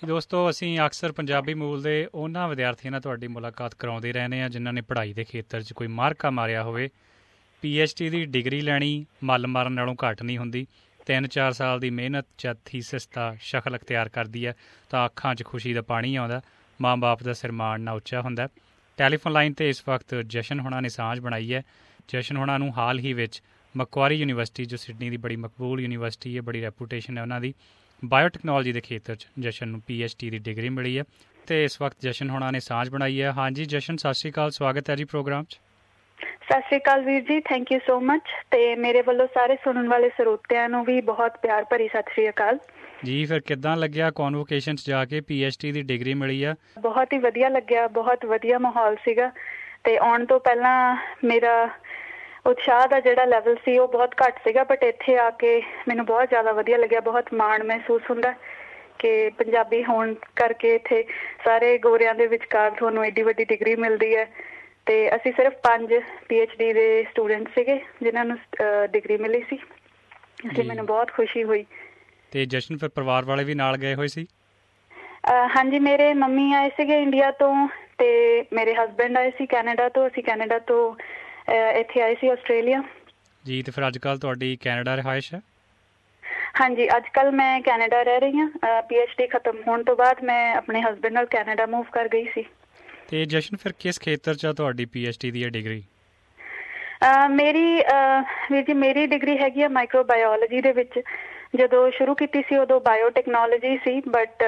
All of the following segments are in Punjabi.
ਦੋਸਤੋ, ਅਸੀਂ ਅਕਸਰ ਪੰਜਾਬੀ ਮੂਲ ਦੇ ਉਹਨਾਂ ਵਿਦਿਆਰਥੀਆਂ ਨਾਲ ਤੁਹਾਡੀ ਮੁਲਾਕਾਤ ਕਰਾਉਂਦੇ ਰਹਿੰਦੇ ਹਾਂ ਜਿਨ੍ਹਾਂ ਨੇ ਪੜ੍ਹਾਈ ਦੇ ਖੇਤਰ 'ਚ ਕੋਈ ਮਾਰਕਾ ਮਾਰਿਆ ਹੋਵੇ। PhD ਦੀ ਡਿਗਰੀ ਲੈਣੀ ਮੱਲ ਮਾਰਨ ਨਾਲੋਂ ਘੱਟ ਨਹੀਂ ਹੁੰਦੀ। 3-4 ਸਾਲ ਦੀ ਮਿਹਨਤ ਜਦ ਥੀਸਿਸ ਦਾ ਸ਼ਕਲ ਅਖਤਿਆਰ ਕਰਦੀ ਹੈ ਤਾਂ ਅੱਖਾਂ 'ਚ ਖੁਸ਼ੀ ਦਾ ਪਾਣੀ ਆਉਂਦਾ, ਮਾਂ ਬਾਪ ਦਾ ਸਿਰਮਾਣ ਨਾ ਉੱਚਾ ਹੁੰਦਾ। ਟੈਲੀਫੋਨ ਲਾਈਨ 'ਤੇ ਇਸ ਵਕਤ ਜਸ਼ਨ ਹੋਣਾ ਨੇ ਸਾਂਝ ਬਣਾਈ ਹੈ। ਜਸ਼ਨ ਹੋਣਾ ਨੂੰ ਹਾਲ ਹੀ ਵਿੱਚ ਮਕਵਾਰੀ ਯੂਨੀਵਰਸਿਟੀ, ਜੋ ਸਿਡਨੀ ਦੀ ਬੜੀ ਮਕਬੂਲ ਯੂਨੀਵਰਸਿਟੀ ਹੈ, ਬੜੀ ਰੈਪੂਟੇਸ਼ਨ ਹੈ ਉਹਨਾਂ ਦੀ, ਬਾਇਓਟੈਕਨੋਲੋਜੀ ਦੇ ਖੇਤਰ 'ਚ ਜਸ਼ਨ ਨੂੰ PhD ਦੀ ਡਿਗਰੀ ਮਿਲੀ ਹੈ ਅਤੇ ਇਸ ਵਕਤ ਜਸ਼ਨ ਹੋਣਾ ਨੇ ਸਾਂਝ ਬਣਾਈ ਹੈ। ਹਾਂਜੀ ਜਸ਼ਨ, ਸਤਿ ਸ਼੍ਰੀ ਅਕਾਲ, ਸਵਾਗਤ ਹੈ ਜੀ ਪ੍ਰੋਗਰਾਮ 'ਚ। ਸਤਿ ਸ਼੍ਰੀ ਅਕਾਲ ਵੀਰ ਜੀ, ਥੈਂਕ ਯੂ ਸੋ ਮਚ। ਅਤੇ ਮੇਰੇ ਵੱਲੋਂ ਸਾਰੇ ਸੁਣਨ ਵਾਲੇ ਸਰੋਤਿਆਂ ਨੂੰ ਵੀ ਬਹੁਤ ਪਿਆਰ ਭਰੀ ਸਤਿ ਸ਼੍ਰੀ ਅਕਾਲ ਜੀ। ਫਿਰ ਕਿੱਦਾਂ ਲੱਗਿਆ ਕੌਨਵੋਕੇਸ਼ਨ 'ਚ ਜਾ ਕੇ PhD ਦੀ ਡਿਗਰੀ ਮਿਲੀ ਆ? ਬਹੁਤ ਹੀ ਵਧੀਆ ਲੱਗਿਆ, ਬਹੁਤ ਵਧੀਆ ਮਾਹੌਲ ਸੀਗਾ। ਅਤੇ ਆਉਣ ਤੋਂ ਪਹਿਲਾਂ ਮੇਰਾ ਉਤਸ਼ਾਹ ਦਾ ਜਿਹੜਾ ਲੈਵਲ ਸੀ ਉਹ ਬਹੁਤ ਘੱਟ ਸੀਗਾ, ਬਟ ਇੱਥੇ ਆ ਕੇ ਮੈਨੂੰ ਬਹੁਤ ਜ਼ਿਆਦਾ ਵਧੀਆ ਲੱਗਿਆ। ਬਹੁਤ ਮਾਣ ਮਹਿਸੂਸ ਹੁੰਦਾ ਕਿ ਪੰਜਾਬੀ ਹੋਣ ਕਰਕੇ ਇੱਥੇ ਸਾਰੇ ਗੋਰਿਆਂ ਦੇ ਵਿਚਕਾਰ ਤੁਹਾਨੂੰ ਐਡੀ ਵੱਡੀ ਡਿਗਰੀ ਮਿਲਦੀ ਹੈ। ਅਤੇ ਅਸੀਂ ਸਿਰਫ 5 PhD ਦੇ ਸਟੂਡੈਂਟ ਸੀਗੇ ਜਿਨ੍ਹਾਂ ਨੂੰ ਡਿਗਰੀ ਮਿਲੀ ਸੀ, ਇਸ ਲਈ ਮੈਨੂੰ ਬਹੁਤ ਖੁਸ਼ੀ ਹੋਈ। ਅਤੇ ਜਸ਼ਨ, ਫਿਰ ਪਰਿਵਾਰ ਵਾਲੇ ਵੀ ਨਾਲ ਗਏ ਹੋਏ ਸੀ? ਹਾਂਜੀ, ਮੇਰੇ ਮੰਮੀ ਆਏ ਸੀਗੇ ਇੰਡੀਆ ਤੋਂ ਅਤੇ ਮੇਰੇ ਹਸਬੈਂਡ ਆਏ ਸੀ ਕੈਨੇਡਾ ਤੋਂ। ਅਸੀਂ ਕੈਨੇਡਾ ਤੋਂ ਇੱਥੇ ਆਏ ਸੀ ਆਸਟ੍ਰੇਲੀਆ ਜੀ। ਅਤੇ ਫਿਰ ਅੱਜ ਕੱਲ੍ਹ ਤੁਹਾਡੀ ਕੈਨੇਡਾ ਰਿਹਾਇਸ਼ ਹੈ? ਹਾਂਜੀ, ਅੱਜ ਕੱਲ੍ਹ ਮੈਂ ਕੈਨੇਡਾ ਰਹਿ ਰਹੀ ਹਾਂ। PhD ਖਤਮ ਹੋਣ ਤੋਂ ਬਾਅਦ ਮੈਂ ਆਪਣੇ ਹਸਬੈਂਡ ਨਾਲ ਕੈਨੇਡਾ ਮੂਵ ਕਰ ਗਈ ਸੀ। ਅਤੇ ਜਸ਼ਨ, ਫਿਰ ਕਿਸ ਖੇਤਰ 'ਚ ਆ ਤੁਹਾਡੀ PhD ਦੀ ਇਹ ਡਿਗਰੀ? ਮੇਰੀ ਡਿਗਰੀ ਹੈਗੀ ਆ ਮਾਈਕਰੋਬਾਇਓਲੋਜੀ ਦੇ ਵਿੱਚ। ਜਦੋਂ ਸ਼ੁਰੂ ਕੀਤੀ ਸੀ ਉਦੋਂ ਬਾਇਓਟੈਕਨੋਲੋਜੀ ਸੀ, ਬਟ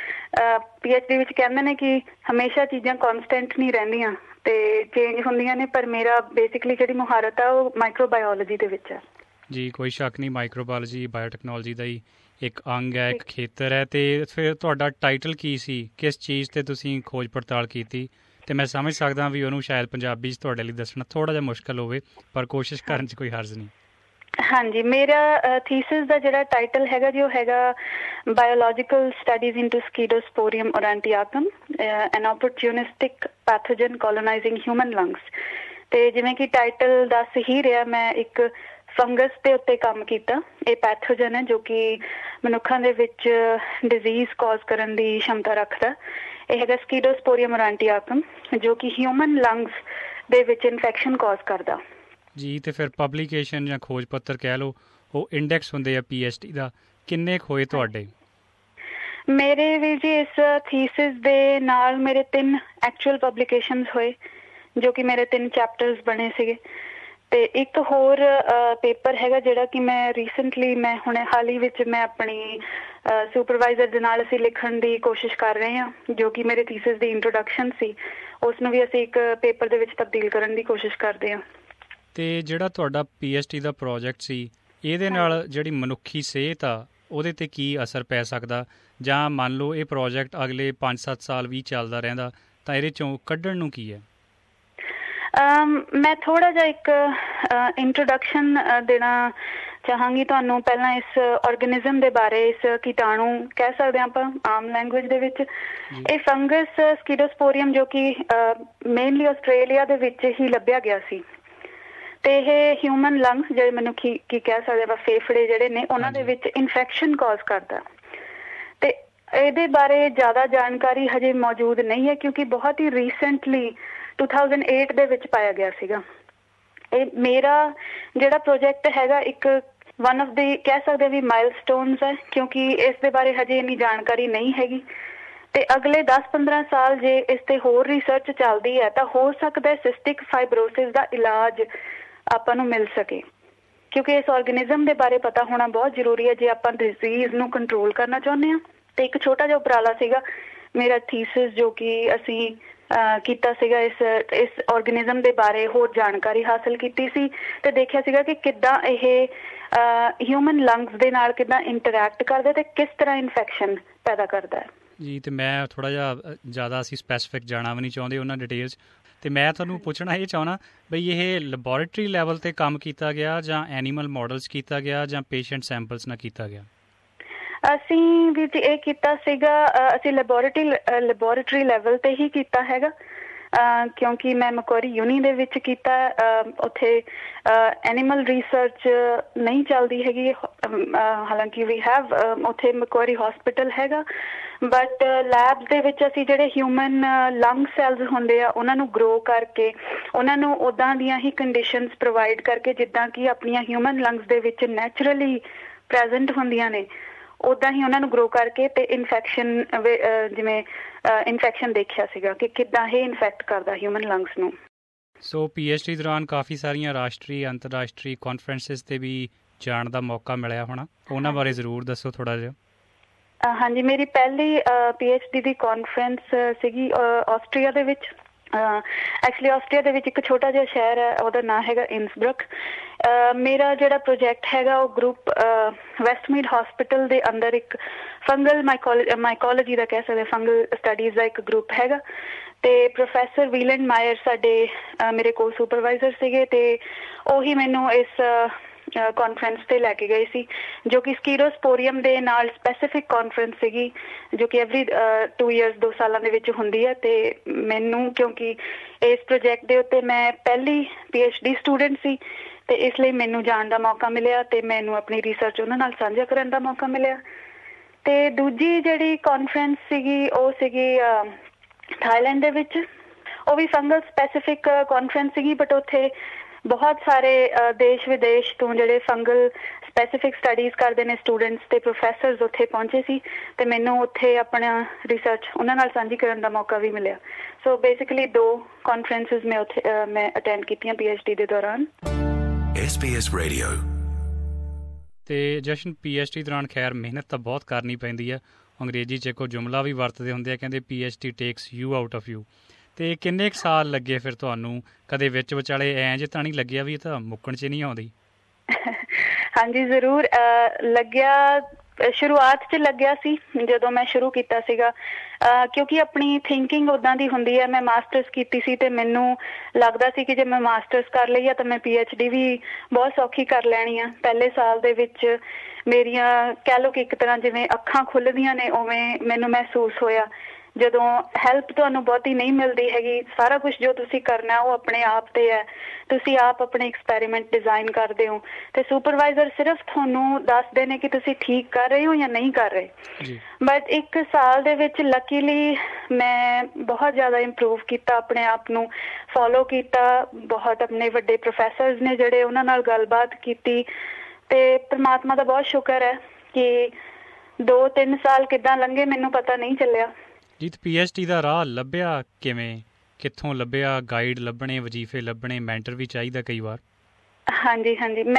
PhD ਵਿੱਚ ਕਹਿੰਦੇ ਨੇ ਕਿ ਹਮੇਸ਼ਾ ਚੀਜ਼ਾਂ ਕੌਨਸਟੈਂਟ ਨਹੀਂ ਰਹਿੰਦੀਆਂ ਅਤੇ ਚੇਂਜ ਹੁੰਦੀਆਂ ਨੇ, ਪਰ ਮੇਰਾ ਬੇਸਿਕਲੀ ਜਿਹੜੀ ਮੁਹਾਰਤ ਆ ਉਹ ਮਾਈਕਰੋਬਾਇਓਲੋਜੀ ਦੇ ਵਿੱਚ ਹੈ। ਜੀ, ਕੋਈ ਸ਼ੱਕ ਨਹੀਂ, ਮਾਈਕਰੋਬਾਇਓਲੋਜੀ ਬਾਇਓਟੈਕਨੋਲੋਜੀ ਦਾ ਹੀ ਇੱਕ ਅੰਗ ਹੈ, ਇੱਕ ਖੇਤਰ ਹੈ। ਅਤੇ ਫਿਰ ਤੁਹਾਡਾ ਟਾਈਟਲ ਕੀ ਸੀ? ਕਿਸ ਚੀਜ਼ 'ਤੇ ਤੁਸੀਂ ਖੋਜ ਪੜਤਾਲ ਕੀਤੀ? ਅਤੇ ਮੈਂ ਸਮਝ ਸਕਦਾ ਵੀ ਉਹਨੂੰ ਸ਼ਾਇਦ ਪੰਜਾਬੀ 'ਚ ਤੁਹਾਡੇ ਲਈ ਦੱਸਣਾ ਥੋੜ੍ਹਾ ਜਿਹਾ ਮੁਸ਼ਕਿਲ ਹੋਵੇ, ਪਰ ਕੋਸ਼ਿਸ਼ ਕਰਨ 'ਚ ਕੋਈ ਹਰਜ਼ ਨਹੀਂ। ਹਾਂਜੀ, ਮੇਰਾ ਥੀਸਿਸ ਦਾ ਜਿਹੜਾ ਟਾਈਟਲ ਹੈਗਾ ਜੀ ਉਹ ਹੈਗਾ biological studies into Scedosporium aurantiacum, an opportunistic pathogen colonising human lungs. ਅਤੇ ਜਿਵੇਂ ਕਿ ਟਾਈਟਲ ਦੱਸ ਹੀ ਰਿਹਾ, ਮੈਂ ਇੱਕ ਫੰਗਸ ਦੇ ਉੱਤੇ ਕੰਮ ਕੀਤਾ। ਇਹ ਪੈਥੋਜਨ ਹੈ ਜੋ ਕਿ ਮਨੁੱਖਾਂ ਦੇ ਵਿੱਚ ਡਿਜ਼ੀਜ਼ ਕਾਜ਼ ਕਰਨ ਦੀ ਸ਼ਮਤਾ ਰੱਖਦਾ। ਇਹ ਹੈਗਾ ਸਕੀਡੋਸਪੋਰੀਅਮ ਔਰੈਂਟੀਆਕਮ, ਜੋ ਕਿ ਹਿਊਮਨ ਲੰਗਸ ਦੇ ਵਿੱਚ ਇਨਫੈਕਸ਼ਨ ਕਾਜ਼ ਕਰਦਾ ਜੀ। ਅਤੇ ਫਿਰ ਪਬਲੀਕੇਸ਼ਨ ਜਾਂ ਖੋਜ ਪੱਤਰ ਕਹਿ ਲਓ, ਉਹ ਇੰਡੈਕਸ ਹੁੰਦੇ ਆ PhD ਦਾ, ਕਿੰਨੇ ਕੁ ਹੋਏ ਤੁਹਾਡੇ? ਮੇਰੇ ਵੀ ਜੀ ਇਸ ਥੀਸਿਸ ਦੇ ਨਾਲ ਮੇਰੇ 3 ਐਕਚੁਅਲ ਪਬਲੀਕੇਸ਼ਨਸ ਹੋਏ, ਜੋ ਕਿ ਮੇਰੇ 3 ਚੈਪਟਰਸ ਬਣੇ ਸੀਗੇ। ਅਤੇ ਇੱਕ ਹੋਰ ਪੇਪਰ ਹੈਗਾ ਜਿਹੜਾ ਕਿ ਮੈਂ ਰੀਸੈਂਟਲੀ ਹੁਣੇ ਹਾਲ ਹੀ ਵਿੱਚ ਮੈਂ ਆਪਣੀ ਸੁਪਰਵਾਈਜ਼ਰ ਦੇ ਨਾਲ ਅਸੀਂ ਲਿਖਣ ਦੀ ਕੋਸ਼ਿਸ਼ ਕਰ ਰਹੇ ਹਾਂ, ਜੋ ਕਿ ਮੇਰੇ ਥੀਸਿਸ ਦੀ ਇੰਟਰੋਡਕਸ਼ਨ ਸੀ। ਉਸ ਨੂੰ ਵੀ ਅਸੀਂ ਇੱਕ ਪੇਪਰ ਦੇ ਵਿੱਚ ਤਬਦੀਲ ਕਰਨ ਦੀ ਕੋਸ਼ਿਸ਼ ਕਰਦੇ ਹਾਂ। ਅਤੇ ਜਿਹੜਾ ਤੁਹਾਡਾ PhD ਦਾ ਪ੍ਰੋਜੈਕਟ ਸੀ, ਇਹਦੇ ਨਾਲ ਜਿਹੜੀ ਮਨੁੱਖੀ ਸਿਹਤ ਆ ਉਹਦੇ 'ਤੇ ਕੀ ਅਸਰ ਪੈ ਸਕਦਾ? ਜਾਂ ਮੰਨ ਲਓ ਇਹ ਪ੍ਰੋਜੈਕਟ ਅਗਲੇ 5-7 ਸਾਲ ਵੀ ਚੱਲਦਾ ਰਹਿੰਦਾ ਤਾਂ ਇਹਦੇ 'ਚੋਂ ਕੱਢਣ ਨੂੰ ਕੀ ਹੈ? ਮੈਂ ਥੋੜ੍ਹਾ ਜਿਹਾ ਇੱਕ ਇੰਟਰੋਡਕਸ਼ਨ ਦੇਣਾ ਚਾਹਾਂਗੀ ਤੁਹਾਨੂੰ ਪਹਿਲਾਂ ਇਸ ਔਰਗੈਨਿਜ਼ਮ ਦੇ ਬਾਰੇ। ਇਸ ਕੀਟਾਣੂ ਕਹਿ ਸਕਦੇ ਹਾਂ ਆਪਾਂ ਆਮ ਲੈਂਗੁਏਜ ਦੇ ਵਿੱਚ। ਇਹ ਫੰਗਸ ਸਕੀਡੋਸਪੋਰੀਅਮ ਜੋ ਕਿ ਮੇਨਲੀ ਆਸਟ੍ਰੇਲੀਆ ਦੇ ਵਿੱਚ ਹੀ ਲੱਭਿਆ ਗਿਆ ਸੀ, ਅਤੇ ਇਹ ਹਿਊਮਨ ਲੰਗਸ ਜਿਹੜੇ ਮਨੁੱਖੀ ਕੀ ਕਹਿ ਸਕਦੇ ਆਪਾਂ ਫੇਫੜੇ ਜਿਹੜੇ ਨੇ ਉਹਨਾਂ ਦੇ ਵਿੱਚ ਇਨਫੈਕਸ਼ਨ ਕਾਜ਼ ਕਰਦਾ। ਅਤੇ ਇਹਦੇ ਬਾਰੇ ਜ਼ਿਆਦਾ ਜਾਣਕਾਰੀ ਹਜੇ ਮੌਜੂਦ ਨਹੀਂ ਹੈ, ਕਿਉਂਕਿ ਬਹੁਤ ਹੀ ਰੀਸੈਂਟਲੀ 2008 ਦੇ ਵਿੱਚ ਪਾਇਆ ਗਿਆ ਸੀਗਾ। ਇਹ ਮੇਰਾ ਜਿਹੜਾ ਪ੍ਰੋਜੈਕਟ ਹੈਗਾ ਇੱਕ ਵਨ ਆਫ ਦੀ ਕਹਿ ਸਕਦੇ ਵੀ ਮਾਈਲਸਟੋਨਸ ਹੈ, ਕਿਉਂਕਿ ਇਸ ਦੇ ਬਾਰੇ ਹਜੇ ਇੰਨੀ ਜਾਣਕਾਰੀ ਨਹੀਂ ਹੈਗੀ। ਅਤੇ ਅਗਲੇ 10-15 ਸਾਲ ਜੇ ਇਸ 'ਤੇ ਹੋਰ ਰਿਸਰਚ ਚੱਲਦੀ ਹੈ ਤਾਂ ਹੋ ਸਕਦਾ ਸਿਸਟਿਕ ਫਾਈਬਰੋਸਿਸ ਦਾ ਇਲਾਜ ਆਪਾਂ ਨੂੰ ਮਿਲ ਸਕੇ, ਕਿਉਂਕਿ ਇਸ ਔਰਗੈਨਿਜ਼ਮ ਦੇ ਬਾਰੇ ਪਤਾ ਹੋਣਾ ਬਹੁਤ ਜ਼ਰੂਰੀ ਹੈ ਜੇ ਆਪਾਂ ਡਿਜ਼ੀਜ਼ ਨੂੰ ਕੰਟਰੋਲ ਕਰਨਾ ਚਾਹੁੰਦੇ ਹਾਂ। ਅਤੇ ਇੱਕ ਛੋਟਾ ਜਿਹਾ ਉਪਰਾਲਾ ਸੀਗਾ ਮੇਰਾ ਥੀਸਿਸ, ਜੋ ਕਿ ਅਸੀਂ ਕੀਤਾ ਸੀਗਾ ਇਸ ਔਰਗੈਨਿਜ਼ਮ ਦੇ ਬਾਰੇ ਹੋਰ ਜਾਣਕਾਰੀ ਹਾਸਿਲ ਕੀਤੀ ਸੀ ਅਤੇ ਦੇਖਿਆ ਸੀਗਾ ਕਿ ਕਿੱਦਾਂ ਇਹ ਹਿਊਮਨ ਲੰਗਸ ਦੇ ਨਾਲ ਕਿੱਦਾਂ ਇੰਟਰੈਕਟ ਕਰਦਾ ਅਤੇ ਕਿਸ ਤਰ੍ਹਾਂ ਇਨਫੈਕਸ਼ਨ ਪੈਦਾ ਕਰਦਾ ਹੈ। ਜੀ, ਅਤੇ ਮੈਂ ਥੋੜ੍ਹਾ ਜਿਹਾ ਜ਼ਿਆਦਾ ਅਸੀਂ ਸਪੈਸੀਫਿਕ ਜਾਣਾ ਵੀ ਨਹੀਂ ਚਾਹੁੰਦੇ ਉਹਨਾਂ ਡਿਟੇਲਸ, ਅਤੇ ਮੈਂ ਤੁਹਾਨੂੰ ਪੁੱਛਣਾ ਇਹ ਚਾਹੁੰਦਾ ਬਈ ਇਹ ਲੈਬੋਰੇਟਰੀ ਲੈਵਲ 'ਤੇ ਕੰਮ ਕੀਤਾ ਗਿਆ ਜਾਂ ਐਨੀਮਲ ਮੋਡਲਸ ਕੀਤਾ ਗਿਆ ਜਾਂ ਪੇਸ਼ੈਂਟ ਸੈਂਪਲਸ ਨਾਲ ਕੀਤਾ ਗਿਆ? ਅਸੀਂ ਵੀ ਇਹ ਕੀਤਾ ਸੀਗਾ, ਅਸੀਂ ਲੈਬੋਰੇਟਰੀ ਲੈਵਲ 'ਤੇ ਹੀ ਕੀਤਾ ਹੈਗਾ। ਕਿਉਂਕਿ ਮੈਂ ਮੈਕੁਆਰੀ ਯੂਨੀ ਦੇ ਵਿੱਚ ਕੀਤਾ। ਉੱਥੇ ਐਨੀਮਲ ਰਿਸਰਚ ਨਹੀਂ ਚੱਲਦੀ ਹੈਗੀ, ਹਾਲਾਂਕਿ ਵੀ ਹੈਵ ਉੱਥੇ ਮੈਕੁਆਰੀ ਹੌਸਪੀਟਲ ਹੈਗਾ, ਬਟ ਲੈਬਸ ਦੇ ਵਿੱਚ ਅਸੀਂ ਜਿਹੜੇ ਹਿਊਮਨ ਲੰਗ ਸੈਲਸ ਹੁੰਦੇ ਆ ਉਹਨਾਂ ਨੂੰ ਗਰੋ ਕਰਕੇ, ਉਹਨਾਂ ਨੂੰ ਉੱਦਾਂ ਦੀਆਂ ਹੀ ਕੰਡੀਸ਼ਨਸ ਪ੍ਰੋਵਾਈਡ ਕਰਕੇ ਜਿੱਦਾਂ ਕਿ ਆਪਣੀਆਂ ਹਿਊਮਨ ਲੰਗਸ ਦੇ ਵਿੱਚ ਨੈਚੁਰਲੀ ਪ੍ਰੈਜ਼ੈਂਟ ਹੁੰਦੀਆਂ ਨੇ, ਉੱਦਾਂ ਹੀ ਉਹਨਾਂ ਨੂੰ ਗਰੋ ਕਰਕੇ ਤੇ ਇਨਫੈਕਸ਼ਨ, ਜਿਵੇਂ ਇਨਫੈਕਸ਼ਨ ਦੇਖਿਆ ਸੀਗਾ ਕਿ ਕਿੱਦਾਂ ਇਹ ਇਨਫੈਕਟ ਕਰਦਾ ਹਿਊਮਨ ਲੰਗਸ ਨੂੰ। ਸੋ PhD ਦੌਰਾਨ ਕਾਫੀ ਸਾਰੀਆਂ ਰਾਸ਼ਟਰੀ ਅੰਤਰਰਾਸ਼ਟਰੀ ਕਾਨਫਰੰਸਿਸ 'ਤੇ ਵੀ ਜਾਣ ਦਾ ਮੌਕਾ ਮਿਲਿਆ ਹੋਣਾ, ਉਹਨਾਂ ਬਾਰੇ ਜ਼ਰੂਰ ਦੱਸੋ ਥੋੜ੍ਹਾ ਜਿਹਾ। ਹਾਂਜੀ, ਮੇਰੀ ਪਹਿਲੀ PhD ਦੀ ਕਾਨਫਰੰਸ ਸੀਗੀ ਆਸਟਰੀਆ ਦੇ ਵਿੱਚ। ਐਕਚੁਅਲੀ ਆਸਟਰੀਆ ਦੇ ਵਿੱਚ ਇੱਕ ਛੋਟਾ ਜਿਹਾ ਸ਼ਹਿਰ ਹੈ, ਉਹਦਾ ਨਾਂ ਹੈਗਾ ਇਨਸਬਰਗ। ਮੇਰਾ ਜਿਹੜਾ ਪ੍ਰੋਜੈਕਟ ਹੈਗਾ ਉਹ ਗਰੁੱਪ ਵੈਸਟਮੀਡ ਹੌਸਪੀਟਲ ਦੇ ਅੰਦਰ ਇੱਕ ਫੰਗਲ ਮਾਈਕੋਲੋਜੀ ਦਾ ਕਹਿ ਸਕਦੇ, ਫੰਗਲ ਸਟੱਡੀਜ਼ ਦਾ ਇੱਕ ਗਰੁੱਪ ਹੈਗਾ, ਤੇ ਪ੍ਰੋਫੈਸਰ ਵੀਲੈਂਡ ਮਾਇਰ ਸਾਡੇ ਮੇਰੇ ਕੋਲ ਸੁਪਰਵਾਈਜ਼ਰ ਸੀਗੇ, ਤੇ ਉਹੀ ਮੈਨੂੰ ਇਸ ਕਾਨਫਰੰਸ ਤੇ ਲੈ ਕੇ ਗਏ ਸੀ, ਜੋ ਕਿ ਸਕੀਰੋਸਪੋਰੀਅਮ ਦੇ ਨਾਲ ਸਪੈਸੀਫਿਕ ਕਾਨਫਰੰਸ ਸੀਗੀ, ਜੋ ਕਿ ਐਵਰੀ 2 ਇਅਰਸ 2 ਸਾਲਾਂ ਦੇ ਵਿੱਚ ਹੁੰਦੀ ਹੈ। ਤੇ ਮੈਨੂੰ ਕਿਉਂਕਿ ਇਸ ਪ੍ਰੋਜੈਕਟ ਦੇ ਉੱਤੇ ਮੈਂ ਪਹਿਲੀ PhD ਸਟੂਡੈਂਟ ਸੀ, ਤੇ ਇਸ ਲਈ ਮੈਨੂੰ ਜਾਣ ਦਾ ਮੌਕਾ ਮਿਲਿਆ ਤੇ ਮੈਨੂੰ ਆਪਣੀ ਰਿਸਰਚ ਉਹਨਾਂ ਨਾਲ ਸਾਂਝਾ ਕਰਨ ਦਾ ਮੌਕਾ ਮਿਲਿਆ। ਤੇ ਦੂਜੀ ਜਿਹੜੀ ਕਾਨਫਰੰਸ ਸੀਗੀ ਉਹ ਸੀਗੀ ਥਾਈਲੈਂਡ ਦੇ ਵਿੱਚ, ਉਹ ਵੀ ਫੰਗਲ ਸਪੈਸੀਫਿਕ ਕਾਨਫਰੰਸ ਸੀਗੀ, ਬਟ ਉੱਥੇ ਬਹੁਤ ਸਾਰੇ ਦੇਸ਼ ਵਿਦੇਸ਼ ਤੋਂ ਜਿਹੜੇ ਫੰਗਲ ਸਪੈਸੀਫਿਕ ਸਟੱਡੀਜ਼ ਕਰਦੇ ਨੇ ਸਟੂਡੈਂਟਸ ਤੇ ਪ੍ਰੋਫੈਸਰਸ ਉੱਥੇ ਪਹੁੰਚੇ ਸੀ, ਤੇ ਮੈਨੂੰ ਉੱਥੇ ਆਪਣਾ ਰਿਸਰਚ ਉਹਨਾਂ ਨਾਲ ਸਾਂਝੀ ਕਰਨ ਦਾ ਮੌਕਾ ਵੀ ਮਿਲਿਆ। ਸੋ ਬੇਸਿਕਲੀ 2 ਕਾਨਫਰੰਸਿਸ ਮੈਂ ਉੱਥੇ ਮੈਂ ਅਟੈਂਡ ਕੀਤੀਆਂ PhD ਦੇ ਦੌਰਾਨ। SBS Radio। ਤੇ ਜਸ਼ਨ, PhD ਦੌਰਾਨ ਖੈਰ ਮਿਹਨਤ ਤਾਂ ਬਹੁਤ ਕਰਨੀ ਪੈਂਦੀ ਹੈ। ਅੰਗਰੇਜ਼ੀ 'ਚ ਇੱਕ ਜੁਮਲਾ ਵੀ ਵਰਤਦੇ ਹੁੰਦੇ ਆ, ਕਹਿੰਦੇ PhD takes you out of you. ਤੇ ਕਿੰਨੇ ਕੁ ਸਾਲ ਲੱਗੇ ਫਿਰ ਤੁਹਾਨੂੰ? ਕਦੇ ਵਿੱਚ ਵਿਚਾਲੇ ਐਂ ਤਾਂ ਨਹੀਂ ਲੱਗਿਆ ਵੀ ਇਹ ਤਾਂ ਮੁੱਕਣ 'ਚ ਨਹੀਂ ਆਉਂਦੀ? ਹਾਂਜੀ, ਜ਼ਰੂਰ ਲੱਗਿਆ। ਸ਼ੁਰੂਆਤ 'ਚ ਲੱਗਿਆ ਸੀ ਜਦੋਂ ਮੈਂ ਸ਼ੁਰੂ ਕੀਤਾ ਸੀਗਾ, ਕਿਉਂਕਿ ਆਪਣੀ ਥਿੰਕਿੰਗ ਉੱਦਾਂ ਦੀ ਹੁੰਦੀ ਹੈ। ਮੈਂ ਮਾਸਟਰਸ ਕੀਤੀ ਸੀ ਤੇ ਮੈਨੂੰ ਲੱਗਦਾ ਸੀ ਕਿ ਜੇ ਮੈਂ ਮਾਸਟਰਸ ਕਰ ਲਈ ਆ ਤਾਂ ਮੈਂ PhD ਵੀ ਬਹੁਤ ਸੌਖੀ ਕਰ ਲੈਣੀ ਆ। ਪਹਿਲੇ ਸਾਲ ਦੇ ਵਿੱਚ ਮੇਰੀਆਂ ਕਹਿ ਲਓ ਕਿ ਇੱਕ ਤਰ੍ਹਾਂ ਜਿਵੇਂ ਅੱਖਾਂ ਖੁੱਲ੍ਹਦੀਆਂ ਨੇ, ਉਵੇਂ ਮੈਨੂੰ ਮਹਿਸੂਸ ਹੋਇਆ। ਜਦੋਂ ਹੈਲਪ ਤੁਹਾਨੂੰ ਬਹੁਤੀ ਨਹੀਂ ਮਿਲਦੀ ਹੈਗੀ, ਸਾਰਾ ਕੁਛ ਜੋ ਤੁਸੀਂ ਕਰਨਾ ਉਹ ਆਪਣੇ ਆਪ ਤੇ ਹੈ, ਤੁਸੀਂ ਆਪ ਆਪਣੇ ਐਕਸਪੈਰੀਮੈਂਟ ਡਿਜ਼ਾਈਨ ਕਰਦੇ ਹੋ, ਤੇ ਸੁਪਰਵਾਈਜ਼ਰ ਸਿਰਫ ਤੁਹਾਨੂੰ ਦੱਸਦੇ ਨੇ ਕਿ ਤੁਸੀਂ ਠੀਕ ਕਰ ਰਹੇ ਹੋ ਜਾਂ ਨਹੀਂ ਕਰ ਰਹੇ। ਬਟ 1 ਸਾਲ ਦੇ ਵਿੱਚ ਲੱਕੀਲੀ ਮੈਂ ਬਹੁਤ ਜ਼ਿਆਦਾ ਇੰਪਰੂਵ ਕੀਤਾ, ਆਪਣੇ ਆਪ ਨੂੰ ਫੋਲੋ ਕੀਤਾ, ਬਹੁਤ ਆਪਣੇ ਵੱਡੇ ਪ੍ਰੋਫੈਸਰਸ ਨੇ ਜਿਹੜੇ, ਉਹਨਾਂ ਨਾਲ ਗੱਲਬਾਤ ਕੀਤੀ, ਤੇ ਪ੍ਰਮਾਤਮਾ ਦਾ ਬਹੁਤ ਸ਼ੁਕਰ ਹੈ ਕਿ 2-3 ਸਾਲ ਕਿੱਦਾਂ ਲੰਘੇ ਮੈਨੂੰ ਪਤਾ ਨਹੀਂ ਚੱਲਿਆ। ਜੀ, PhD ਦਾ ਰਾਹ ਲੱਭਿਆ ਕਿਵੇਂ? ਕਿੱਥੋਂ ਲੱਭਿਆ? ਗਾਈਡ ਲੱਭਣੇ, ਵਜ਼ੀਫੇ ਲੱਭਣੇ, ਮੈਂਟਰ ਵੀ ਚਾਹੀਦਾ ਕਈ ਵਾਰ। ਹਾਂਜੀ,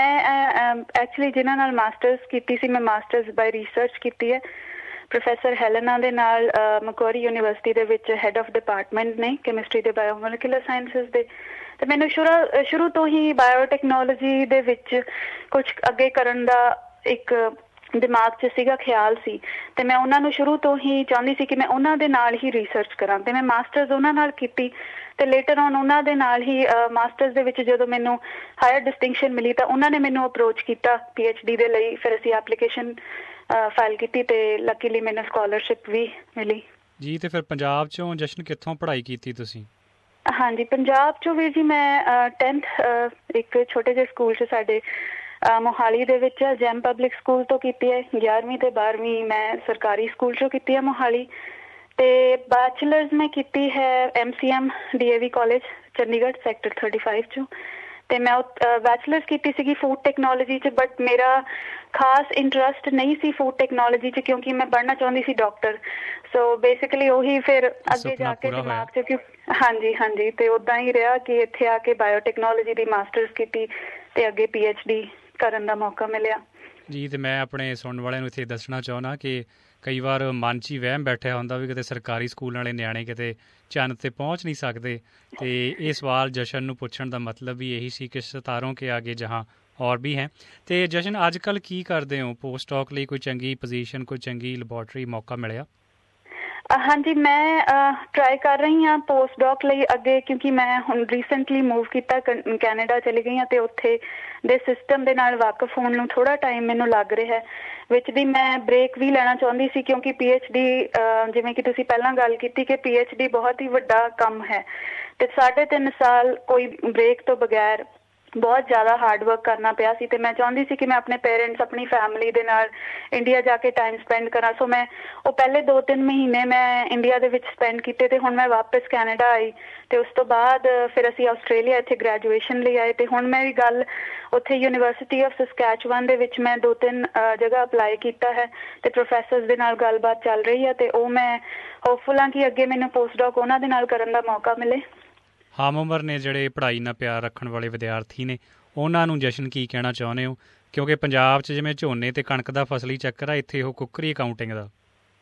ਮੈਂ ਐਕਚੁਅਲੀ ਜਿਨ੍ਹਾਂ ਨਾਲ ਮਾਸਟਰਸ ਕੀਤੀ ਸੀ, ਮੈਂ ਮਾਸਟਰਸ ਬਾਈ ਰਿਸਰਚ ਕੀਤੀ ਹੈ ਪ੍ਰੋਫੈਸਰ ਹੈਲਨਾ ਦੇ ਨਾਲ, ਮੈਕੁਆਰੀ ਯੂਨੀਵਰਸਿਟੀ ਦੇ ਵਿੱਚ ਹੈਡ ਆਫ ਡਿਪਾਰਟਮੈਂਟ ਨੇ ਕੈਮਿਸਟਰੀ ਤੇ ਬਾਇਓਮੋਲੀਕੂਲਰ ਸਾਇੰਸਿਸ ਦੇ। ਤੇ ਮੈਨੂੰ ਸ਼ੁਰੂ ਤੋਂ ਹੀ ਬਾਇਓਟੈਕਨੋਲੋਜੀ ਦੇ ਵਿੱਚ ਕੁਛ ਅੱਗੇ ਕਰਨ ਦਾ ਇੱਕ ਦਿਮਾਗ 'ਚ ਸੀਗਾ, ਖਿਆਲ ਸੀ, ਤੇ ਮੈਂ ਉਹਨਾਂ ਨੂੰ ਸ਼ੁਰੂ ਤੋਂ ਹੀ ਚਾਹੁੰਦੀ ਸੀ ਕਿ ਮੈਂ ਉਹਨਾਂ ਦੇ ਨਾਲ ਹੀ ਰਿਸਰਚ ਕਰਾਂ, ਤੇ ਮੈਂ ਮਾਸਟਰਸ ਉਹਨਾਂ ਨਾਲ ਕੀਤੀ। ਤੇ ਲੇਟਰ ਔਨ ਉਹਨਾਂ ਦੇ ਨਾਲ ਹੀ ਮਾਸਟਰਸ ਦੇ ਵਿੱਚ ਜਦੋਂ ਮੈਨੂੰ ਹਾਇਰ ਡਿਸਟਿੰਕਸ਼ਨ ਮਿਲੀ ਤਾਂ ਉਹਨਾਂ ਨੇ ਮੈਨੂੰ ਅਪਰੋਚ ਕੀਤਾ PhD ਦੇ ਲਈ। ਫਿਰ ਅਸੀਂ ਐਪਲੀਕੇਸ਼ਨ ਫਾਈਲ ਕੀਤੀ ਤੇ ਲੱਕੀਲੀ ਮੈਨੂੰ ਸਕਾਲਰਸ਼ਿਪ ਵੀ ਮਿਲੀ। ਜੀ, ਤੇ ਫਿਰ ਪੰਜਾਬ 'ਚੋਂ ਜਸ਼ਨ ਕਿੱਥੋਂ ਪੜ੍ਹਾਈ ਕੀਤੀ ਤੁਸੀਂ? ਹਾਂਜੀ, ਪੰਜਾਬ 'ਚੋਂ ਵੀਰ ਜੀ ਮੈਂ 10th ਇੱਕ ਛੋਟੇ ਜਿਹੇ ਸਕੂਲ 'ਚ ਸਾਡੇ ਮੋਹਾਲੀ ਦੇ ਵਿੱਚ ਜੈਮ ਪਬਲਿਕ ਸਕੂਲ ਤੋਂ ਕੀਤੀ ਹੈ। 11ਵੀਂ ਤੇ 12ਵੀਂ ਮੈਂ ਸਰਕਾਰੀ ਸਕੂਲ 'ਚੋਂ ਕੀਤੀ ਹੈ ਮੋਹਾਲੀ। ਤੇ ਬੈਚਲਰਸ ਮੈਂ ਕੀਤੀ ਹੈ MCM DAV college Chandigarh sector 35 'ਚੋਂ। ਤੇ ਮੈਂ ਬੈਚਲਰਸ ਕੀਤੀ ਸੀਗੀ ਫੂਡ ਟੈਕਨੋਲੋਜੀ 'ਚ, ਬਟ ਮੇਰਾ ਖਾਸ ਇੰਟਰਸਟ ਨਹੀਂ ਸੀ ਫੂਡ ਟੈਕਨੋਲੋਜੀ 'ਚ, ਕਿਉਂਕਿ ਮੈਂ ਬਣਨਾ ਚਾਹੁੰਦੀ ਸੀ ਡਾਕਟਰ। ਸੋ ਬੇਸਿਕਲੀ ਉਹੀ ਫਿਰ ਅੱਗੇ ਜਾ ਕੇ ਦਿਮਾਗ 'ਚ ਹਾਂਜੀ, ਤੇ ਉੱਦਾਂ ਹੀ ਰਿਹਾ ਕਿ ਇੱਥੇ ਆ ਕੇ ਬਾਇਓਟੈਕਨੋਲੋਜੀ ਦੀ ਮਾਸਟਰਸ ਕੀਤੀ ਤੇ ਅੱਗੇ PhD ਕਰਨ ਦਾ ਮੌਕਾ ਮਿਲਿਆ। ਜੀ, ਤੇ ਮੈਂ ਆਪਣੇ ਸੁਣਨ ਵਾਲਿਆਂ ਨੂੰ ਇੱਥੇ ਦੱਸਣਾ ਚਾਹੁੰਦਾ ਕਿ ਕਈ ਵਾਰ ਮਨ 'ਚ ਹੀ ਵਹਿਮ ਬੈਠਿਆ ਹੁੰਦਾ ਵੀ ਕਿਤੇ ਸਰਕਾਰੀ ਸਕੂਲ ਵਾਲੇ ਨਿਆਣੇ ਕਿਤੇ ਚੰਨ 'ਤੇ ਪਹੁੰਚ ਨਹੀਂ ਸਕਦੇ। ਤੇ ਇਹ ਸਵਾਲ ਜਸ਼ਨ ਨੂੰ ਪੁੱਛਣ ਦਾ ਮਤਲਬ ਵੀ ਇਹੀ ਸੀ ਕਿ ਸਿਤਾਰੋਂ ਕੇ ਆਗੇ ਜਹਾਂ ਔਰ ਵੀ ਹੈ। ਤੇ ਜਸ਼ਨ, ਅੱਜ ਕੱਲ੍ਹ ਕੀ ਕਰਦੇ ਹੋ? ਪੋਸਟ ਡੌਕ ਲਈ ਕੋਈ ਚੰਗੀ ਪੋਜੀਸ਼ਨ, ਕੋਈ ਚੰਗੀ ਲੈਬੋਰਟਰੀ ਮੌਕਾ ਮਿਲਿਆ? ਹਾਂਜੀ, ਮੈਂ ਟਰਾਈ ਕਰ ਰਹੀ ਹਾਂ ਪੋਸਟ ਡੌਕ ਲਈ ਅੱਗੇ, ਕਿਉਂਕਿ ਮੈਂ ਹੁਣ ਰੀਸੈਂਟਲੀ ਮੂਵ ਕੀਤਾ, ਕੈਨੇਡਾ ਚਲੀ ਗਈ ਹਾਂ ਅਤੇ ਉੱਥੇ ਦੇ ਸਿਸਟਮ ਦੇ ਨਾਲ ਵਾਕਫ ਹੋਣ ਨੂੰ ਥੋੜ੍ਹਾ ਟਾਈਮ ਮੈਨੂੰ ਲੱਗ ਰਿਹਾ ਹੈ। ਵਿੱਚ ਦੀ ਮੈਂ ਬ੍ਰੇਕ ਵੀ ਲੈਣਾ ਚਾਹੁੰਦੀ ਸੀ, ਕਿਉਂਕਿ PhD ਜਿਵੇਂ ਕਿ ਤੁਸੀਂ ਪਹਿਲਾਂ ਗੱਲ ਕੀਤੀ ਕਿ PhD ਬਹੁਤ ਹੀ ਵੱਡਾ ਕੰਮ ਹੈ ਅਤੇ 3.5 ਸਾਲ ਕੋਈ ਬ੍ਰੇਕ ਤੋਂ ਬਗੈਰ ਬਹੁਤ ਜ਼ਿਆਦਾ ਹਾਰਡ ਵਰਕ ਕਰਨਾ ਪਿਆ ਸੀ ਅਤੇ ਮੈਂ ਚਾਹੁੰਦੀ ਸੀ ਕਿ ਮੈਂ ਆਪਣੇ ਪੇਰੈਂਟਸ, ਆਪਣੀ ਫੈਮਿਲੀ ਦੇ ਨਾਲ ਇੰਡੀਆ ਜਾ ਕੇ ਟਾਈਮ ਸਪੈਂਡ ਕਰਾਂ। ਸੋ ਮੈਂ ਉਹ ਪਹਿਲੇ 2-3 ਮਹੀਨੇ ਮੈਂ ਇੰਡੀਆ ਦੇ ਵਿੱਚ ਸਪੈਂਡ ਕੀਤੇ ਅਤੇ ਹੁਣ ਮੈਂ ਵਾਪਸ ਕੈਨੇਡਾ ਆਈ ਅਤੇ ਉਸ ਤੋਂ ਬਾਅਦ ਫਿਰ ਅਸੀਂ ਆਸਟ੍ਰੇਲੀਆ ਇੱਥੇ ਗ੍ਰੈਜੂਏਸ਼ਨ ਲਈ ਆਏ ਅਤੇ ਹੁਣ ਮੇਰੀ ਗੱਲ ਉੱਥੇ ਯੂਨੀਵਰਸਿਟੀ ਆਫ ਸਸਕੈਚੁਆਨ ਦੇ ਵਿੱਚ ਮੈਂ 2-3 ਜਗ੍ਹਾ ਅਪਲਾਈ ਕੀਤਾ ਹੈ ਅਤੇ ਪ੍ਰੋਫੈਸਰਸ ਦੇ ਨਾਲ ਗੱਲਬਾਤ ਚੱਲ ਰਹੀ ਹੈ ਅਤੇ ਉਹ ਮੈਂ ਹੋਪਫੁਲ ਹਾਂ ਕਿ ਅੱਗੇ ਮੈਨੂੰ ਪੋਸਟ ਡੌਕ ਉਹਨਾਂ ਦੇ ਨਾਲ ਕਰਨ ਦਾ ਮੌਕਾ ਮਿਲੇ। ਆਮ ਉਮਰ ਨੇ ਜਿਹੜੇ ਪੜ੍ਹਾਈ ਨਾਲ ਪਿਆਰ ਰੱਖਣ ਵਾਲੇ ਵਿਦਿਆਰਥੀ ਨੇ, ਉਹਨਾਂ ਨੂੰ ਜਸ਼ਨ ਕੀ ਕਹਿਣਾ ਚਾਹੁੰਦੇ ਹੋ? ਕਿਉਂਕਿ ਪੰਜਾਬ 'ਚ ਜਿਵੇਂ ਝੋਨੇ ਅਤੇ ਕਣਕ ਦਾ ਫਸਲੀ ਚੱਕਰ ਆ, ਇੱਥੇ ਉਹ ਕੁੱਕਰੀ ਅਕਾਊਂਟਿੰਗ ਦਾ।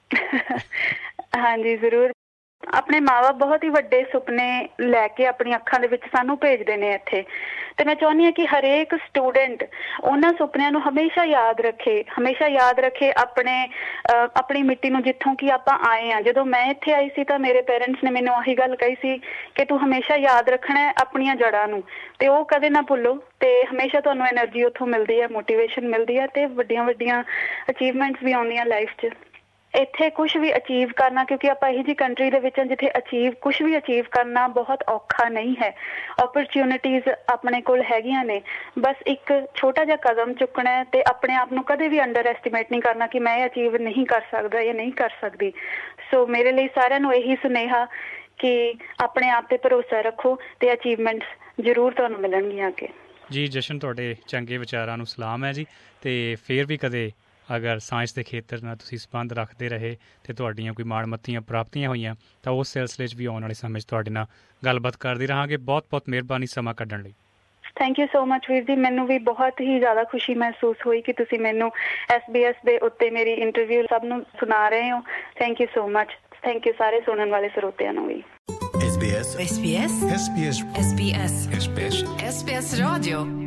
ਹਾਂਜੀ, ਜ਼ਰੂਰ। ਆਪਣੇ ਮਾਂ-ਬਾਪ ਬਹੁਤ ਹੀ ਵੱਡੇ ਸੁਪਨੇ ਲੈ ਕੇ ਆਪਣੀਆਂ ਅੱਖਾਂ ਦੇ ਵਿੱਚ ਸਾਨੂੰ ਭੇਜਦੇ ਨੇ ਇੱਥੇ, ਅਤੇ ਮੈਂ ਚਾਹੁੰਦੀ ਹਾਂ ਕਿ ਹਰੇਕ ਸਟੂਡੈਂਟ ਉਹਨਾਂ ਸੁਪਨਿਆਂ ਨੂੰ ਹਮੇਸ਼ਾ ਯਾਦ ਰੱਖੇ ਆਪਣੀ ਮਿੱਟੀ ਨੂੰ, ਜਿੱਥੋਂ ਕਿ ਆਪਾਂ ਆਏ ਹਾਂ। ਜਦੋਂ ਮੈਂ ਇੱਥੇ ਆਈ ਸੀ ਤਾਂ ਮੇਰੇ ਪੇਰੈਂਟਸ ਨੇ ਮੈਨੂੰ ਆਹੀ ਗੱਲ ਕਹੀ ਸੀ ਕਿ ਤੂੰ ਹਮੇਸ਼ਾ ਯਾਦ ਰੱਖਣਾ ਆਪਣੀਆਂ ਜੜ੍ਹਾਂ ਨੂੰ, ਅਤੇ ਉਹ ਕਦੇ ਨਾ ਭੁੱਲੋ, ਅਤੇ ਹਮੇਸ਼ਾ ਤੁਹਾਨੂੰ ਐਨਰਜੀ ਉੱਥੋਂ ਮਿਲਦੀ ਹੈ, ਮੋਟੀਵੇਸ਼ਨ ਮਿਲਦੀ ਹੈ ਅਤੇ ਵੱਡੀਆਂ ਅਚੀਵਮੈਂਟਸ ਵੀ ਆਉਂਦੀਆਂ ਲਾਈਫ 'ਚ। ਇੱਥੇ ਕੁਛ ਵੀ ਅਚੀਵ ਕਰਨਾ, ਕਿਉਂਕਿ ਆਪਾਂ ਇਹੋ ਜਿਹੀ ਕੰਟਰੀ ਦੇ ਵਿੱਚ ਜਿੱਥੇ ਕੁਛ ਵੀ ਅਚੀਵ ਕਰਨਾ ਬਹੁਤ ਔਖਾ ਨਹੀਂ ਹੈ। ਓਪਰਚੁਨਿਟੀਜ਼ ਆਪਣੇ ਕੋਲ ਹੈਗੀਆਂ ਨੇ, ਬਸ ਇੱਕ ਛੋਟਾ ਜਿਹਾ ਕਦਮ ਚੁੱਕਣਾ ਹੈ ਅਤੇ ਆਪਣੇ ਆਪ ਨੂੰ ਕਦੇ ਵੀ ਅੰਡਰ ਐਸਟੀਮੇਟ ਨਹੀਂ ਕਰਨਾ ਕਿ ਮੈਂ ਇਹ ਅਚੀਵ ਨਹੀਂ ਕਰ ਸਕਦਾ ਜਾਂ ਨਹੀਂ ਕਰ ਸਕਦੀ। ਸੋ ਮੇਰੇ ਲਈ ਸਾਰਿਆਂ ਨੂੰ ਇਹੀ ਸੁਨੇਹਾ ਕਿ ਆਪਣੇ ਆਪ 'ਤੇ ਭਰੋਸਾ ਰੱਖੋ ਅਤੇ ਅਚੀਵਮੈਂਟਸ ਜ਼ਰੂਰ ਤੁਹਾਨੂੰ ਮਿਲਣਗੀਆਂ ਅੱਗੇ। ਜੀ ਜਸ਼ਨ, ਤੁਹਾਡੇ ਚੰਗੇ ਵਿਚਾਰਾਂ ਨੂੰ ਸਲਾਮ ਹੈ ਜੀ। ਅਤੇ ਫਿਰ ਵੀ ਕਦੇ ਅਗਰ ਸਾਇੰਸ ਦੇ ਖੇਤਰ ਨਾਲ ਤੁਸੀਂ ਸੰਬੰਧ ਰੱਖਦੇ ਰਹੇ ਅਤੇ ਤੁਹਾਡੀਆਂ ਕੋਈ ਮਾਣਮੱਤੀਆਂ ਪ੍ਰਾਪਤੀਆਂ ਹੋਈਆਂ ਤਾਂ ਉਸ ਸਿਲਸਿਲੇ 'ਚ ਵੀ ਆਉਣ ਵਾਲੇ ਸਮੇਂ 'ਚ ਤੁਹਾਡੇ ਨਾਲ ਗੱਲਬਾਤ ਕਰਦੇ ਰਹਾਂਗੇ। ਬਹੁਤ ਬਹੁਤ ਮਿਹਰਬਾਨੀ ਸਮਾਂ ਕੱਢਣ ਲਈ। ਥੈਂਕ ਯੂ ਸੋ ਮਚ ਵੀਰ ਜੀ। ਮੈਨੂੰ ਵੀ ਬਹੁਤ ਹੀ ਜ਼ਿਆਦਾ ਖੁਸ਼ੀ ਮਹਿਸੂਸ ਹੋਈ ਕਿ ਤੁਸੀਂ ਮੈਨੂੰ SBS ਦੇ ਉੱਤੇ ਮੇਰੀ ਇੰਟਰਵਿਊ ਸਭ ਨੂੰ ਸੁਣਾ ਰਹੇ ਹੋ। Thank you so much. Thank you ਸਾਰੇ ਸੁਣਨ ਵਾਲੇ ਸਰੋਤਿਆਂ ਨੂੰ ਵੀ। SBS Radio